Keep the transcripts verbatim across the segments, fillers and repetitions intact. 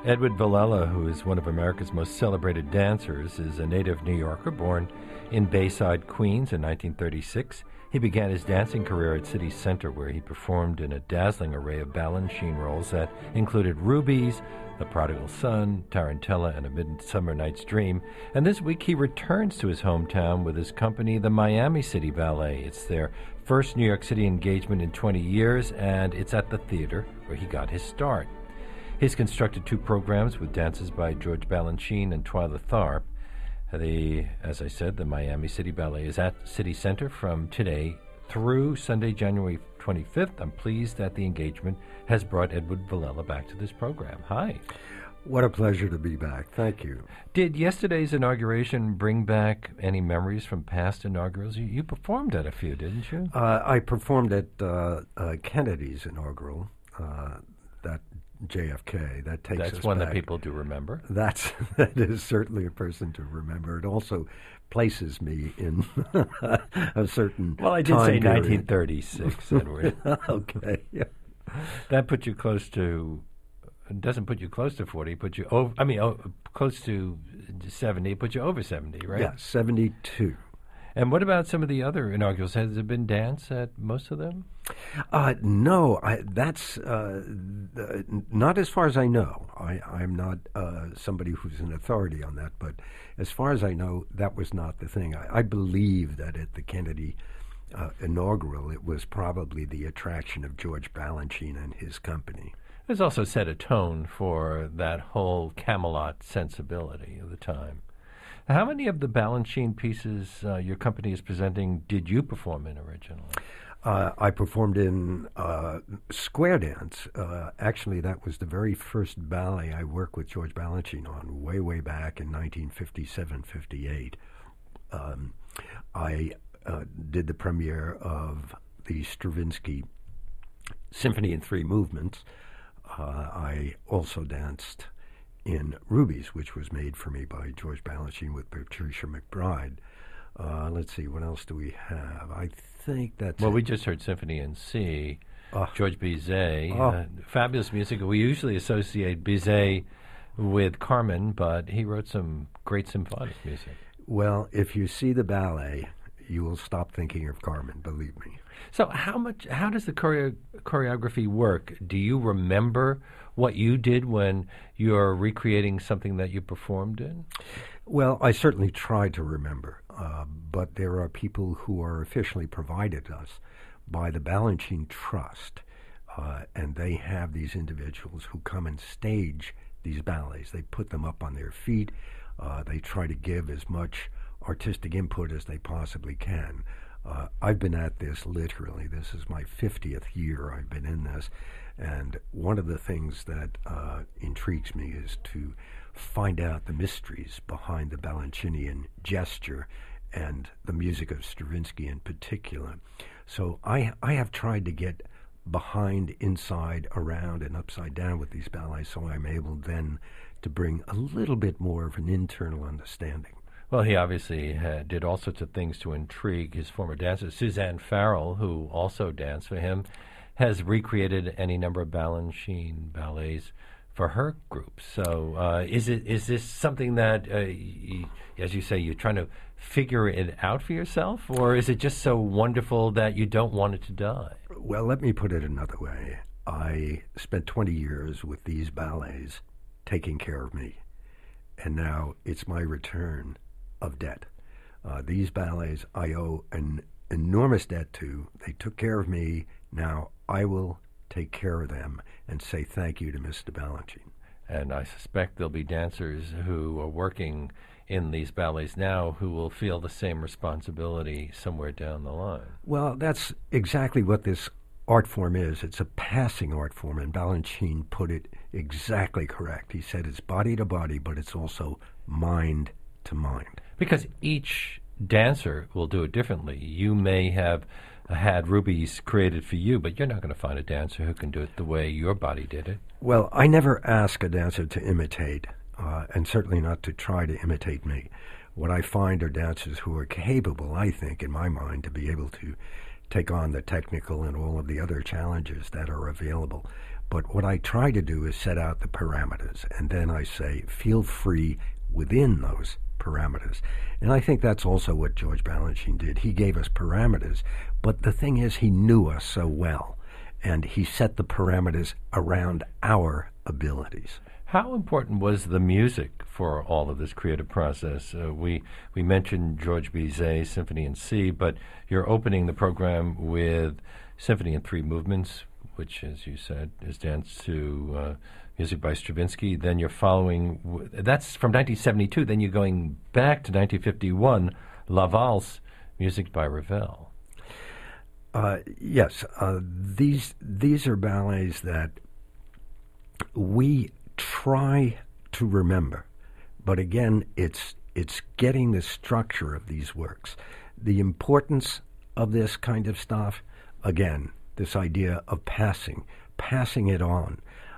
Edward Villella, who is one of America's most celebrated dancers, is a native New Yorker born in Bayside, Queens in nineteen thirty-six. He began his dancing career at City Center, where he performed in a dazzling array of Balanchine roles that included Rubies, The Prodigal Son, Tarantella, and A Midsummer Night's Dream. And this week he returns to his hometown with his company, the Miami City Ballet. It's their first New York City engagement in twenty years, and it's at the theater where he got his start. He's constructed two programs with dances by George Balanchine and Twyla Tharp. The, as I said, the Miami City Ballet is at City Center from today through Sunday, January twenty-fifth. I'm pleased that the engagement has brought Edward Villella back to this program. Hi. What a pleasure to be back. Thank you. Did yesterday's inauguration bring back any memories from past inaugurals? You, you performed at a few, didn't you? Uh, I performed at uh, uh, Kennedy's inaugural, uh, that J F K. That takes That's us one back. that people do remember. That's that is certainly a person to remember. It also places me in a certain Well, I did time say period. nineteen thirty-six, Edward. Okay. Yeah. That put you close to. It doesn't put you close to forty. Put you over. I mean, oh, close to seventy. Put you over seventy, right? Yeah, seventy-two. And what about some of the other inaugurals? Has there been dance at most of them? Uh, no, I, that's uh, th- not as far as I know. I, I'm not uh, somebody who's an authority on that, but as far as I know, that was not the thing. I, I believe that at the Kennedy uh, inaugural, it was probably the attraction of George Balanchine and his company. It's also set a tone for that whole Camelot sensibility of the time. How many of the Balanchine pieces uh, your company is presenting did you perform in originally? Uh, I performed in uh, Square Dance. Uh, actually, that was the very first ballet I worked with George Balanchine on, way, way back in nineteen fifty-seven, fifty-eight. Um, I uh, did the premiere of the Stravinsky Symphony in Three Movements. Uh, I also danced in Rubies, which was made for me by George Balanchine with Patricia McBride. Uh, let's see, what else do we have? I think that's Well, it. we just heard Symphony in C, Uh, George Bizet. Oh. Uh, fabulous music. We usually associate Bizet with Carmen, but he wrote some great symphonic music. Well, if you see the ballet, you will stop thinking of Carmen, believe me. So how much? How does the choreo- choreography work? Do you remember what you did when you're recreating something that you performed in? Well, I certainly try to remember, uh, but there are people who are officially provided us by the Balanchine Trust, uh, and they have these individuals who come and stage these ballets. They put them up on their feet. Uh, they try to give as much artistic input as they possibly can. Uh, I've been at this literally. This is my fiftieth year I've been in this. And one of the things that uh, intrigues me is to find out the mysteries behind the Balanchinian gesture and the music of Stravinsky in particular. So I, I have tried to get behind, inside, around, and upside down with these ballets, so I'm able then to bring a little bit more of an internal understanding. Well, he obviously had, did all sorts of things to intrigue his former dancers. Suzanne Farrell, who also danced for him, has recreated any number of Balanchine ballets for her group. So uh, is it is this something that, uh, y- as you say, you're trying to figure it out for yourself, or is it just so wonderful that you don't want it to die? Well, let me put it another way. I spent twenty years with these ballets taking care of me, and now it's my return of debt. Uh, these ballets I owe an enormous debt to. They took care of me. Now I will take care of them and say thank you to Mister Balanchine. And I suspect there'll be dancers who are working in these ballets now who will feel the same responsibility somewhere down the line. Well, that's exactly what this art form is. It's a passing art form, and Balanchine put it exactly correct. He said it's body to body, but it's also mind to mind. Because each dancer will do it differently. You may have had Rubies created for you, but you're not going to find a dancer who can do it the way your body did it. Well, I never ask a dancer to imitate, uh, and certainly not to try to imitate me. What I find are dancers who are capable, I think, in my mind, to be able to take on the technical and all of the other challenges that are available. But what I try to do is set out the parameters, and then I say, feel free within those parameters. And I think that's also what George Balanchine did. He gave us parameters, but the thing is, he knew us so well, and he set the parameters around our abilities. How important was the music for all of this creative process? Uh, we we mentioned George Bizet, Symphony in C, but you're opening the program with Symphony in Three Movements, which, as you said, is dance to uh, music by Stravinsky. Then you're following, w- that's from nineteen seventy-two. Then you're going back to nineteen fifty-one, La Valse, music by Ravel. Uh, yes, uh, these these are ballets that we try to remember, but again, it's it's getting the structure of these works, the importance of this kind of stuff. Again, this idea of passing, passing it on.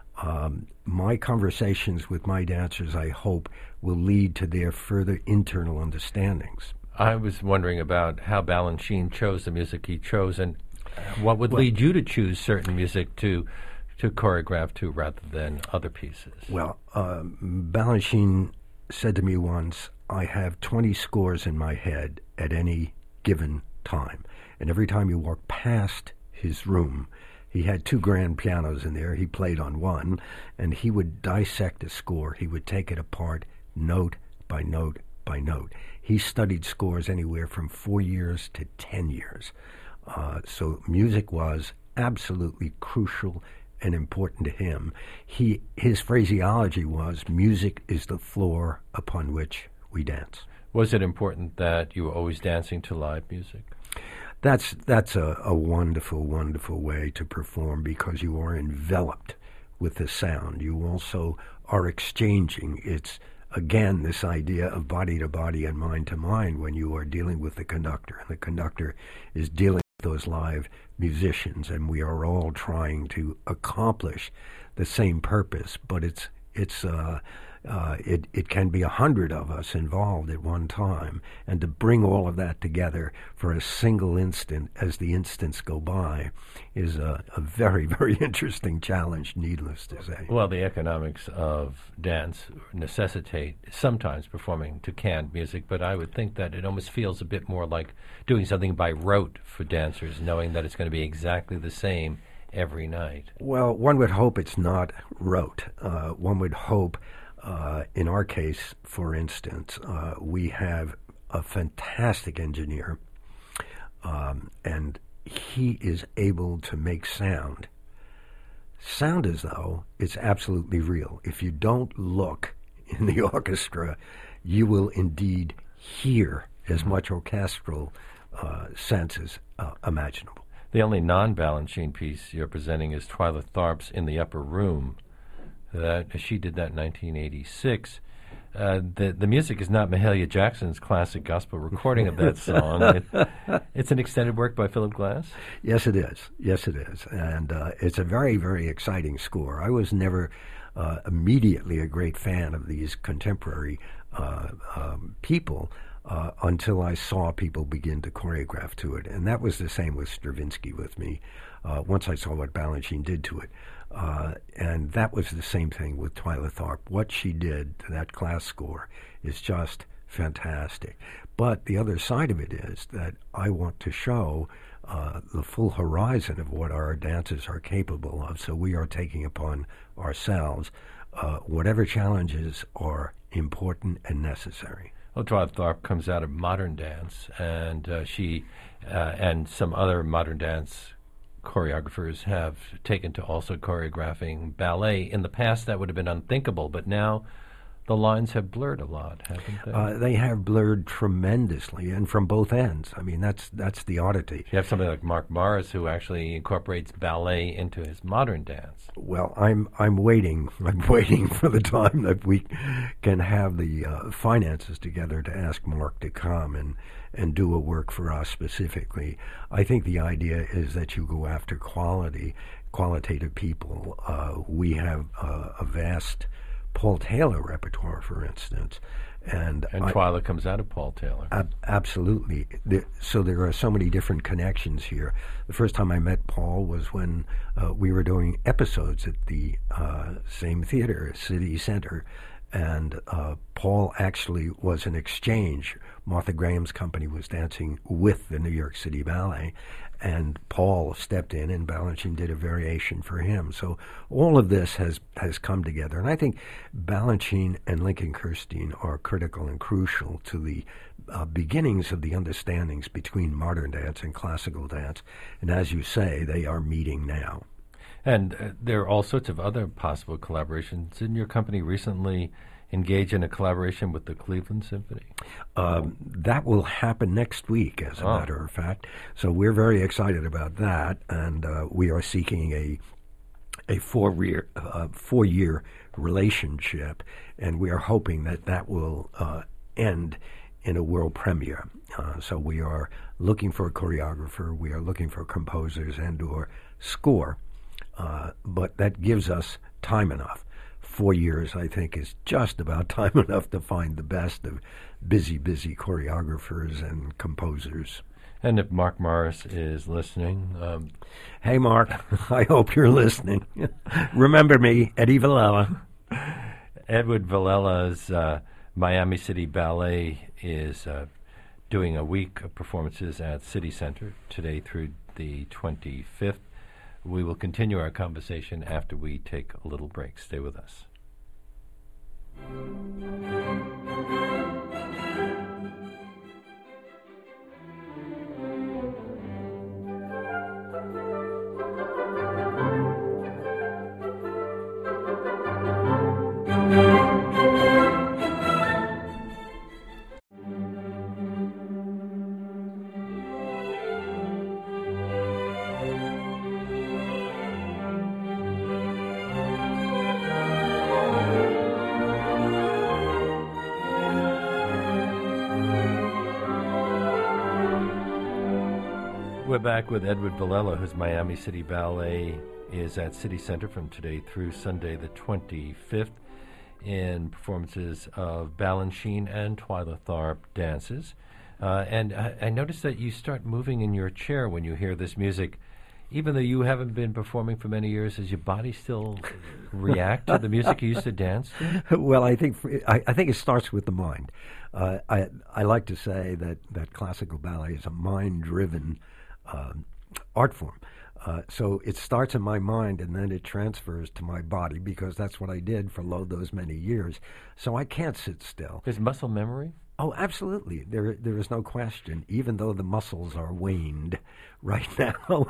Um, my conversations with my dancers, I hope, will lead to their further internal understandings. I was wondering about how Balanchine chose the music he chose, and what would well, lead you to choose certain music to to choreograph to rather than other pieces. Well, um, Balanchine said to me once, I have twenty scores in my head at any given time. And every time you walk past his room, he had two grand pianos in there. He played on one, and he would dissect a score. He would take it apart note by note by note. He studied scores anywhere from four years to ten years. Uh, so music was absolutely crucial and important to him. He his phraseology was, music is the floor upon which we dance. Was it important that you were always dancing to live music? That's that's a, a wonderful, wonderful way to perform, because you are enveloped with the sound. You also are exchanging. It's, again, this idea of body to body and mind to mind when you are dealing with the conductor, and the conductor is dealing with those live musicians, and we are all trying to accomplish the same purpose, but it's it's uh, uh, it it can be a hundred of us involved at one time, and to bring all of that together for a single instant as the instants go by is a, a very, very interesting challenge, needless to say. Well, the economics of dance necessitate sometimes performing to canned music, but I would think that it almost feels a bit more like doing something by rote for dancers, knowing that it's going to be exactly the same every night. Well, one would hope it's not rote. Uh, one would hope, uh, in our case, for instance, uh, we have a fantastic engineer, um, and he is able to make sound. Sound as though it's absolutely real. If you don't look in the orchestra, you will indeed hear as much orchestral uh, sense as uh, imaginable. The only non-Balanchine piece you're presenting is Twyla Tharp's In the Upper Room. That she did that in nineteen eighty-six. Uh, the the music is not Mahalia Jackson's classic gospel recording of that song. It, it's an extended work by Philip Glass. Yes, it is. Yes, it is, and uh, it's a very, very exciting score. I was never uh, immediately a great fan of these contemporary uh, um, people. Uh, until I saw people begin to choreograph to it. And that was the same with Stravinsky with me, uh, once I saw what Balanchine did to it. Uh, and that was the same thing with Twyla Tharp. What she did to that class score is just fantastic. But the other side of it is that I want to show uh, the full horizon of what our dancers are capable of. So we are taking upon ourselves uh, whatever challenges are important and necessary. Well, Twyla Tharp comes out of modern dance, and uh, she uh, and some other modern dance choreographers have taken to also choreographing ballet. In the past, that would have been unthinkable, but now the lines have blurred a lot, haven't they? Uh, they have blurred tremendously, and from both ends. I mean, that's that's the oddity. You have somebody like Mark Morris, who actually incorporates ballet into his modern dance. Well, I'm I'm waiting. I'm waiting for the time that we can have the uh, finances together to ask Mark to come and and do a work for us specifically. I think the idea is that you go after quality, qualitative people. Uh, we have uh, a vast Paul Taylor repertoire, for instance, And, and Twyla comes out of Paul Taylor. Ab- absolutely. There, so there are so many different connections here. The first time I met Paul was when uh, we were doing episodes at the uh, same theater, City Center, and uh, Paul actually was an exchange. Martha Graham's company was dancing with the New York City Ballet, and Paul stepped in, and Balanchine did a variation for him. So all of this has, has come together. And I think Balanchine and Lincoln Kirstein are critical and crucial to the uh, beginnings of the understandings between modern dance and classical dance. And as you say, they are meeting now. And uh, there are all sorts of other possible collaborations. Didn't your company recently engage in a collaboration with the Cleveland Symphony? Um, that will happen next week, as a oh. matter of fact. So we're very excited about that, and uh, we are seeking a a four-year uh, four-year relationship, and we are hoping that that will uh, end in a world premiere. Uh, so we are looking for a choreographer, we are looking for composers and or score, uh, but that gives us time enough. Four years, I think, is just about time enough to find the best of busy, busy choreographers and composers. And if Mark Morris is listening... Um, hey, Mark, I hope you're listening. Remember me, Eddie Villela. Edward Vilella's uh, Miami City Ballet is uh, doing a week of performances at City Center today through the twenty-fifth. We will continue our conversation after we take a little break. Stay with us. We're back with Edward Villela, whose Miami City Ballet is at City Center from today through Sunday the twenty-fifth in performances of Balanchine and Twyla Tharp dances. Uh, and I, I noticed that you start moving in your chair when you hear this music. Even though you haven't been performing for many years, does your body still react to the music you used to dance to? Well, I think for, I, I think it starts with the mind. Uh, I I like to say that, that classical ballet is a mind-driven Um, art form. Uh, so it starts in my mind and then it transfers to my body, because that's what I did for lo those many years. So I can't sit still. Is muscle memory? Oh, absolutely. There, there is no question. Even though the muscles are waned right now,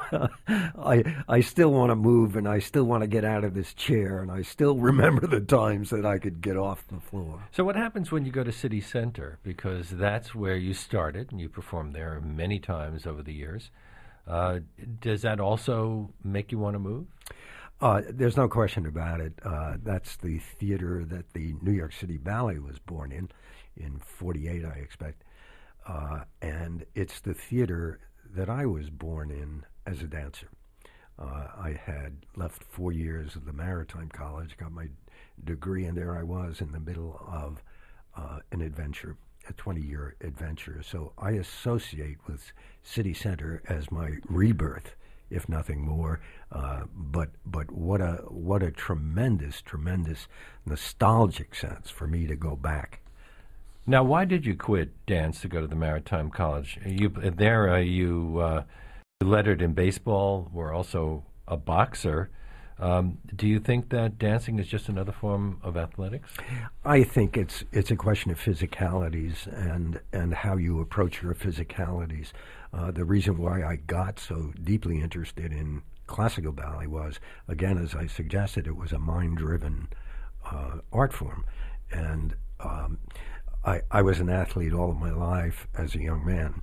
I, I still want to move, and I still want to get out of this chair, and I still remember the times that I could get off the floor. So what happens when you go to City Center? Because that's where you started, and you performed there many times over the years. Uh, does that also make you want to move? Uh, there's no question about it. Uh, that's the theater that the New York City Ballet was born in, in forty-eight, I expect. Uh, and it's the theater that I was born in as a dancer. Uh, I had left four years of the Maritime College, got my degree, and there I was in the middle of uh, an adventure, a twenty-year adventure. So I associate with City Center as my rebirth, if nothing more. Uh, but but what a what a tremendous, tremendous nostalgic sense for me to go back. Now, why did you quit dance to go to the Maritime College? You there, uh, you uh, lettered in baseball, were also a boxer. Um, do you think that dancing is just another form of athletics? I think it's it's a question of physicalities and and how you approach your physicalities. Uh, the reason why I got so deeply interested in classical ballet was, again, as I suggested, it was a mind-driven uh, art form, and um, I, I was an athlete all of my life as a young man,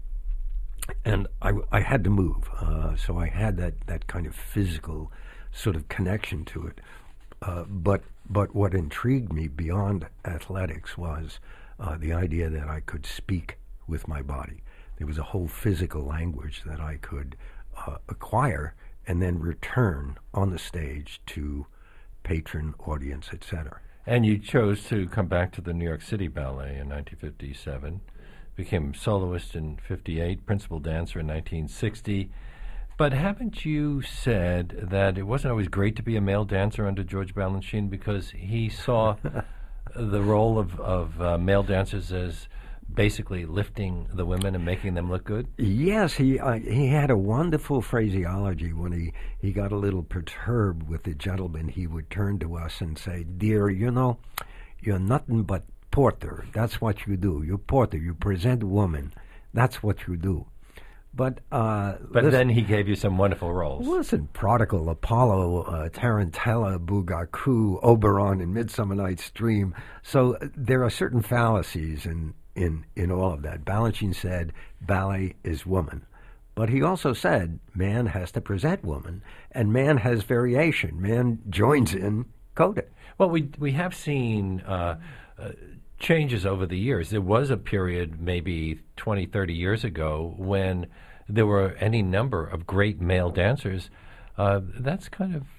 and I, I had to move, uh, so I had that, that kind of physical sort of connection to it. Uh, but but what intrigued me beyond athletics was uh, the idea that I could speak with my body. There was a whole physical language that I could uh, acquire and then return on the stage to patron, audience, et cetera. And you chose to come back to the New York City Ballet in nineteen fifty-seven, became soloist in fifty-eight, principal dancer in nineteen sixty. But haven't you said that it wasn't always great to be a male dancer under George Balanchine because he saw the role of, of uh, male dancers as basically lifting the women and making them look good? Yes, he uh, he had a wonderful phraseology. When he, he got a little perturbed with the gentleman, he would turn to us and say, "Dear, you know, you're nothing but porter. That's what you do. You're porter. You present women. That's what you do." But uh, but listen, then he gave you some wonderful roles. Listen, Prodigal, Apollo, uh, Tarantella, Bugaku, Oberon, and Midsummer Night's Dream. So uh, there are certain fallacies in In, in all of that. Balanchine said ballet is woman. But he also said man has to present woman, and man has variation. Man joins in coda. Well, we we have seen uh, uh, changes over the years. There was a period maybe twenty, thirty years ago when there were any number of great male dancers. Uh, that's kind of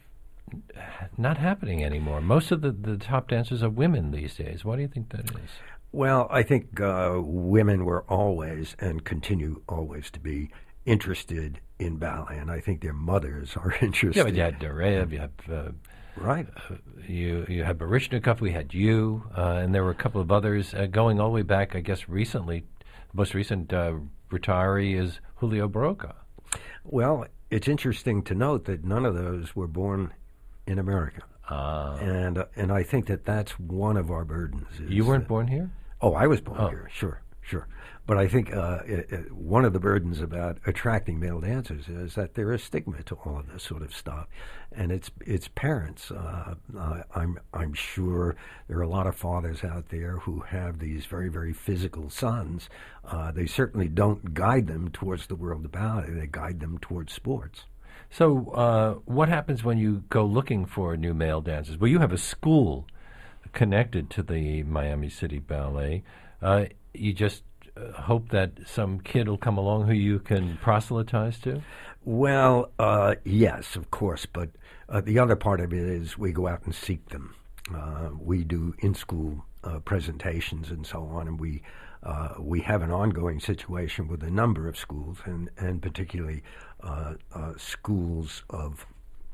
not happening anymore. Most of the, the top dancers are women these days. Why do you think that is? Well, I think uh, women were always and continue always to be interested in ballet, and I think their mothers are interested. Yeah, but you had Doreev, you have uh, right, uh, you you had Baryshnikov, we had you, uh, and there were a couple of others uh, going all the way back. I guess recently, the most recent uh, retiree is Julio Barroca. Well, it's interesting to note that none of those were born in America, uh, and uh, and I think that that's one of our burdens. You weren't uh, born here? Oh, I was born oh. here, sure, sure. But I think uh, it, it, one of the burdens about attracting male dancers is that there is stigma to all of this sort of stuff, and it's it's parents. Uh, uh, I'm I'm sure there are a lot of fathers out there who have these very very physical sons. Uh, they certainly don't guide them towards the world of ballet. They guide them towards sports. So, uh, what happens when you go looking for new male dancers? Well, you have a school connected to the Miami City Ballet. Uh, you just uh, hope that some kid will come along who you can proselytize to? Well, uh, yes, of course, but uh, the other part of it is we go out and seek them. Uh, we do in-school uh, presentations and so on, and we uh, we have an ongoing situation with a number of schools, and, and particularly uh, uh, schools of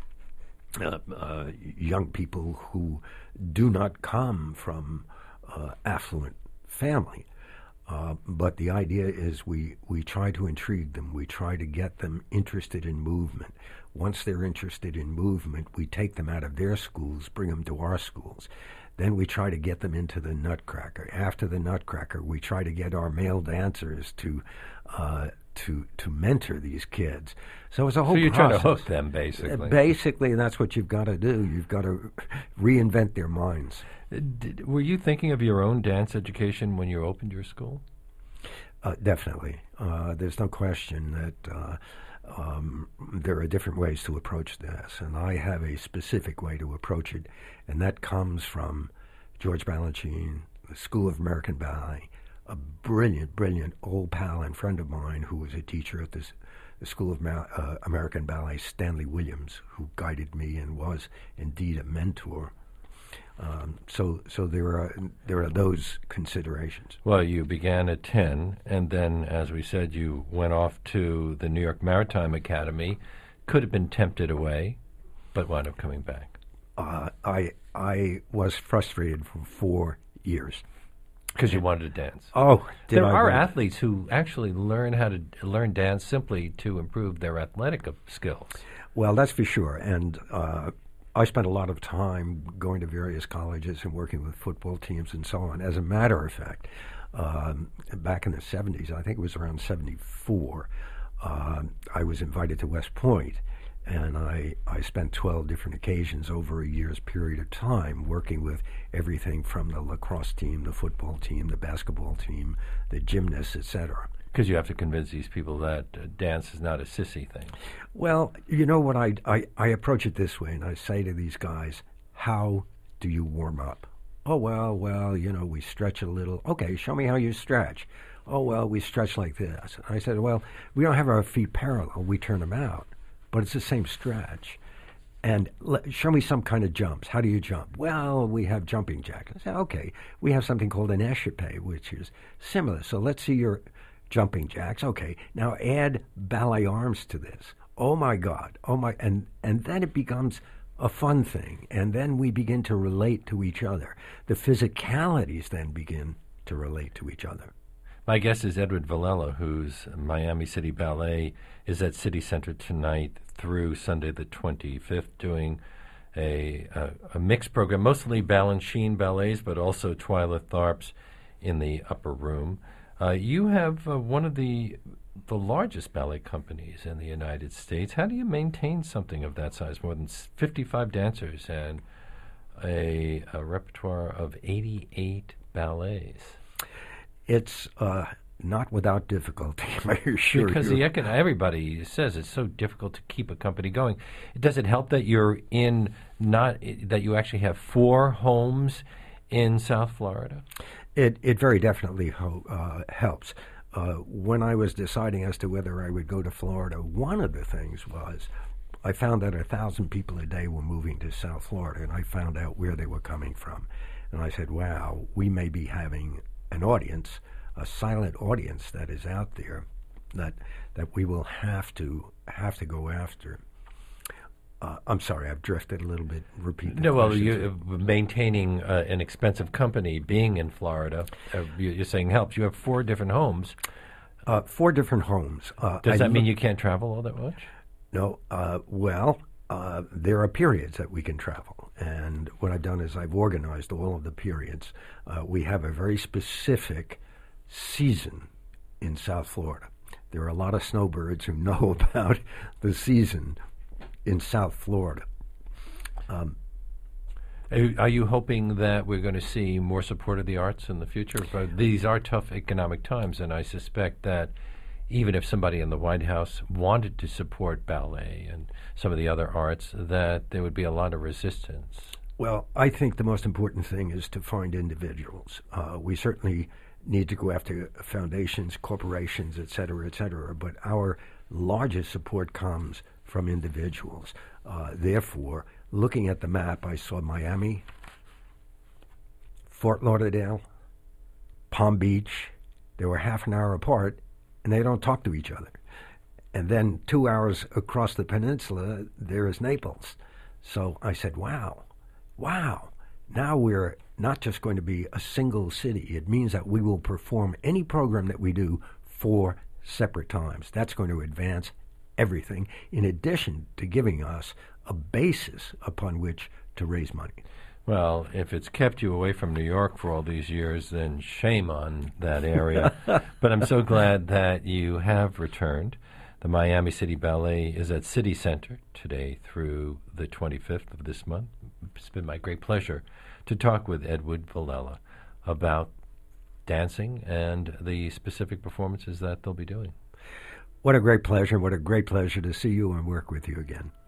Uh, uh, young people who do not come from uh, affluent family. Uh, but the idea is we, we try to intrigue them. We try to get them interested in movement. Once they're interested in movement, we take them out of their schools, bring them to our schools. Then we try to get them into the Nutcracker. After the Nutcracker, we try to get our male dancers to uh, to to mentor these kids. So it's a whole So you're process. trying to hook them, basically. Uh, basically, that's what you've got to do. You've got to reinvent their minds. Did, were you thinking of your own dance education when you opened your school? Uh, definitely. Uh, there's no question that uh, um, there are different ways to approach this, and I have a specific way to approach it, and that comes from George Balanchine, the School of American Ballet, a brilliant, brilliant old pal and friend of mine who was a teacher at this, the School of Ma- uh, American Ballet, Stanley Williams, who guided me and was indeed a mentor. Um, so, so there are there are those considerations. Well, you began at ten, and then, as we said, you went off to the New York Maritime Academy. Could have been tempted away, but wound up coming back. Uh, I I was frustrated for four years because you wanted to dance. Oh, did there I are really? athletes who actually learn how to learn dance simply to improve their athletic skills. Well, that's for sure, and. Uh, I spent a lot of time going to various colleges and working with football teams and so on. As a matter of fact, um, back in the seventies, I think it was around seventy-four, uh, I was invited to West Point, and I, I spent twelve different occasions over a year's period of time working with everything from the lacrosse team, the football team, the basketball team, the gymnasts, et cetera. Because you have to convince these people that uh, dance is not a sissy thing. Well, you know what, I, I, I approach it this way, and I say to these guys, how do you warm up? Oh, well, well, you know, we stretch a little. Okay, show me how you stretch. Oh, well, we stretch like this. And I said, well, we don't have our feet parallel. We turn them out. But it's the same stretch. And le- show me some kind of jumps. How do you jump? Well, we have jumping jacks. I say, okay, we have something called an échappé, which is similar. So let's see your jumping jacks. Okay, now add ballet arms to this. Oh my God! Oh my! And and then it becomes a fun thing, and then we begin to relate to each other. The physicalities then begin to relate to each other. My guest is Edward Villela, whose Miami City Ballet is at City Center tonight through Sunday the twenty-fifth, doing a, a, a mixed program, mostly Balanchine ballets, but also Twyla Tharp's in the upper room. Uh, you have uh, one of the the largest ballet companies in the United States. How do you maintain something of that size? More than fifty-five dancers and a, a repertoire of eighty-eight ballets. It's uh, not without difficulty, I assure because you. the econ- everybody says it's so difficult to keep a company going. Does it help that you're in not that you actually have four homes in South Florida? It it very definitely ho- uh, helps. Uh, when I was deciding as to whether I would go to Florida, one of the things was I found that a thousand people a day were moving to South Florida, and I found out where they were coming from. And I said, wow, we may be having an audience, a silent audience that is out there that that we will have to have to go after. Uh, I'm sorry, I've drifted a little bit. Repeat the No, well, question. you, uh, maintaining uh, an expensive company, being in Florida, uh, you, you're saying helps. You have four different homes. Uh, four different homes. Uh, Does I that mean look- you can't travel all that much? No. Uh, well, uh, there are periods that we can travel. And what I've done is I've organized all of the periods. Uh, we have a very specific season in South Florida. There are a lot of snowbirds who know about the season in South Florida. Um, Are are you hoping that we're going to see more support of the arts in the future? But these are tough economic times, and I suspect that even if somebody in the White House wanted to support ballet and some of the other arts, that there would be a lot of resistance. Well, I think the most important thing is to find individuals. Uh, we certainly need to go after foundations, corporations, et cetera, et cetera, but our largest support comes from individuals. Uh, therefore, looking at the map, I saw Miami, Fort Lauderdale, Palm Beach. They were half an hour apart, and they don't talk to each other. And then two hours across the peninsula, there is Naples. So I said, wow, wow. Now we're not just going to be a single city. It means that we will perform any program that we do four separate times. That's going to advance everything, in addition to giving us a basis upon which to raise money. Well, if it's kept you away from New York for all these years, then shame on that area. But I'm so glad that you have returned. The Miami City Ballet is at City Center today through the twenty-fifth of this month. It's been my great pleasure to talk with Edward Villela about dancing and the specific performances that they'll be doing. What a great pleasure. What a great pleasure to see you and work with you again.